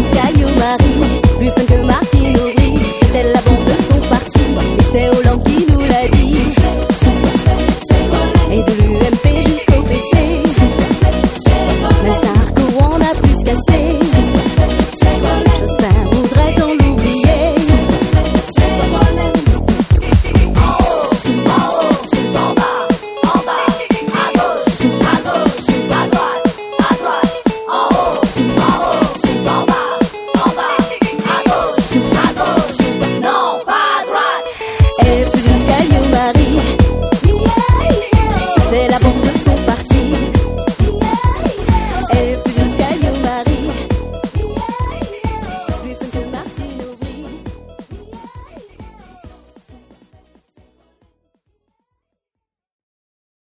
jusqu'à Yo-Marie. Plus fun que Martine Aubry, c'était la bombe de son parti. Et c'est Hollande qui nous l'a dit. Et de l'UMP jusqu'au PC, même Sarko en a plus cassé. Jospin voudrait t'en l'oublier. En bas, à gauche, à droite, en haut, en bas, à gauche, non pas à droite. Et plus jusqu'à Lyon.